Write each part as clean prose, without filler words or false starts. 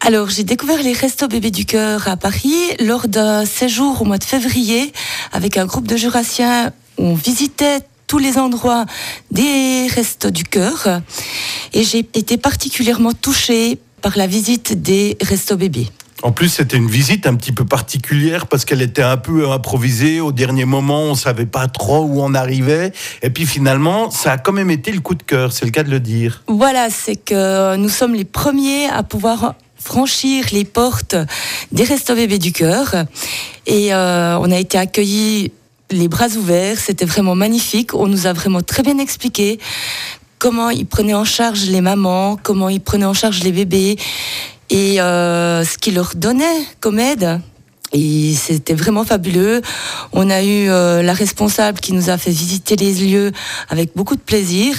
Alors, j'ai découvert les Restos Bébés du Cœur à Paris lors d'un séjour au mois de février avec un groupe de Jurassiens où on visitait tous les endroits des Restos du Cœur et j'ai été particulièrement touchée par la visite des Restos Bébés. En plus, c'était une visite un petit peu particulière parce qu'elle était un peu improvisée. Au dernier moment, on ne savait pas trop où on arrivait. Et puis finalement, ça a quand même été le coup de cœur, c'est le cas de le dire. Voilà, c'est que nous sommes les premiers à pouvoir franchir les portes des Restos Bébés du Cœur. Et on a été accueillis les bras ouverts. C'était vraiment magnifique. On nous a vraiment très bien expliqué comment ils prenaient en charge les mamans, comment ils prenaient en charge les bébés. Et ce qu'ils leur donnaient comme aide. Et c'était vraiment fabuleux. On a eu la responsable qui nous a fait visiter les lieux avec beaucoup de plaisir.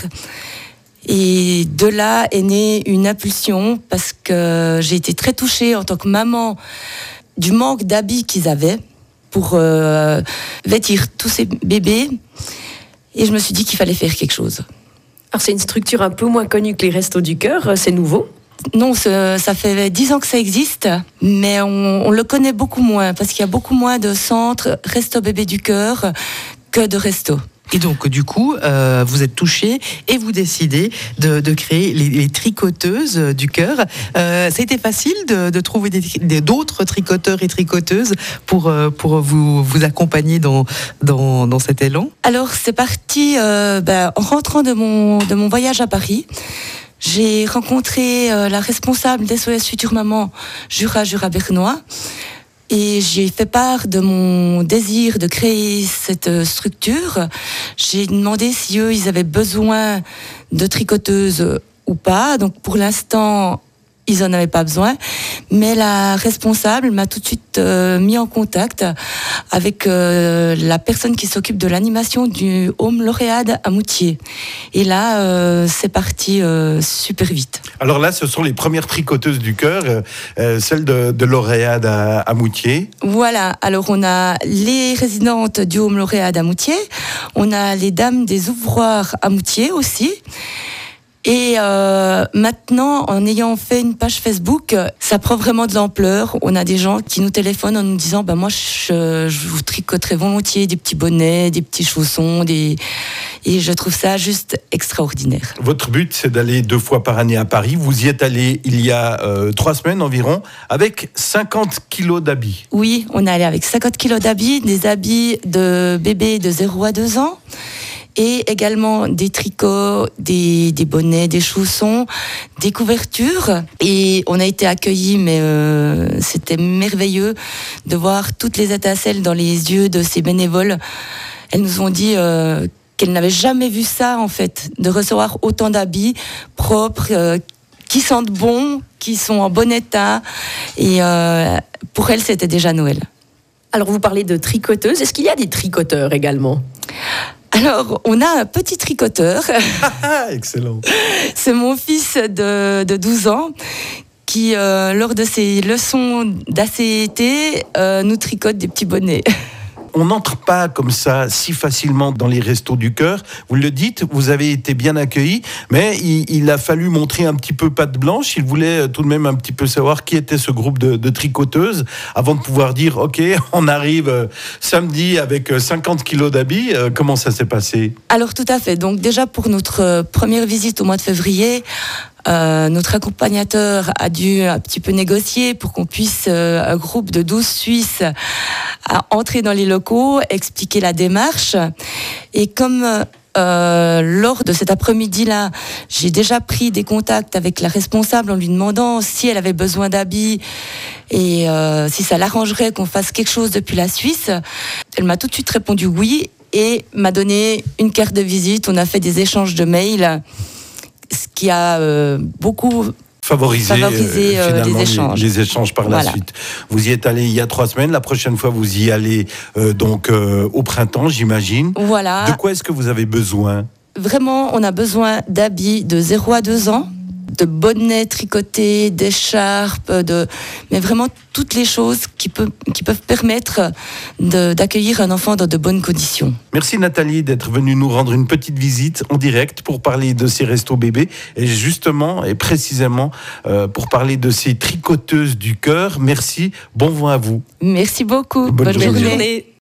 Et de là est née une impulsion parce que j'ai été très touchée en tant que maman du manque d'habits qu'ils avaient pour vêtir tous ces bébés. Et je me suis dit qu'il fallait faire quelque chose. Alors c'est une structure un peu moins connue que les Restos du Cœur, c'est nouveau? Non, ça fait 10 ans que ça existe, mais on le connaît beaucoup moins, parce qu'il y a beaucoup moins de centres Restos Bébés du Cœur que de restos. Et donc, du coup, vous êtes touché et vous décidez de créer les tricoteuses du cœur. Ça a été facile de trouver d'autres tricoteurs et tricoteuses pour vous accompagner dans cet élan? Alors, c'est parti en rentrant de mon voyage à Paris. J'ai rencontré la responsable d'SOS Future Maman, Jura Bernois, et j'ai fait part de mon désir de créer cette structure. J'ai demandé si eux, ils avaient besoin de tricoteuses ou pas. Donc pour l'instant, ils n'en avaient pas besoin. Mais la responsable m'a tout de suite mis en contact avec la personne qui s'occupe de l'animation du Home Lauréade à Moutier. Et là, c'est parti super vite. Alors là, ce sont les premières tricoteuses du cœur, celles de Lauréade à Moutier. Voilà, alors on a les résidentes du Home Lauréade à Moutier, on a les dames des ouvroirs à Moutier aussi. Et maintenant, en ayant fait une page Facebook, ça prend vraiment de l'ampleur. On a des gens qui nous téléphonent en nous disant moi je vous tricoterai volontiers des petits bonnets, des petits chaussons, et je trouve ça juste extraordinaire. Votre but, c'est d'aller 2 fois par année à Paris. Vous y êtes allé il y a 3 semaines environ, avec 50 kilos d'habits. Oui, on est allé avec 50 kilos d'habits, des habits de bébés de 0 à 2 ans. Et également des tricots, des bonnets, des chaussons, des couvertures. Et on a été accueillis, mais c'était merveilleux de voir toutes les étincelles dans les yeux de ces bénévoles. Elles nous ont dit qu'elles n'avaient jamais vu ça, en fait, de recevoir autant d'habits propres, qui sentent bon, qui sont en bon état. Et pour elles, c'était déjà Noël. Alors, vous parlez de tricoteuses. Est-ce qu'il y a des tricoteurs également ? Alors, on a un petit tricoteur. Excellent. C'est mon fils de 12 ans qui, lors de ses leçons d'ACT, nous tricote des petits bonnets. On n'entre pas comme ça si facilement dans les restos du cœur. Vous le dites, vous avez été bien accueillis, mais il a fallu montrer un petit peu patte blanche. Il voulait tout de même un petit peu savoir qui était ce groupe de tricoteuses avant de pouvoir dire « Ok, on arrive samedi avec 50 kilos d'habits ». Comment ça s'est passé ? Alors tout à fait. Donc déjà pour notre première visite au mois de février, notre accompagnateur a dû un petit peu négocier pour qu'on puisse, un groupe de 12 Suisses, entrer dans les locaux, expliquer la démarche. Et comme lors de cet après-midi-là, j'ai déjà pris des contacts avec la responsable en lui demandant si elle avait besoin d'habits et si ça l'arrangerait qu'on fasse quelque chose depuis la Suisse. Elle m'a tout de suite répondu oui et m'a donné une carte de visite. On a fait des échanges de mails, ce qui a beaucoup favoriser les échanges par la voilà. suite. Vous y êtes allé il y a 3 semaines. La prochaine fois, vous y allez au printemps, j'imagine. Voilà. De quoi est-ce que vous avez besoin ? Vraiment, on a besoin d'habits de 0 à 2 ans. de bonnets tricotés, d'écharpes, mais vraiment toutes les choses qui peuvent permettre d'accueillir un enfant dans de bonnes conditions. Merci Nathalie d'être venue nous rendre une petite visite en direct pour parler de ces restos bébés et justement et précisément pour parler de ces tricoteuses du cœur. Merci, bon vent à vous. Merci beaucoup. Bonne journée. Journée.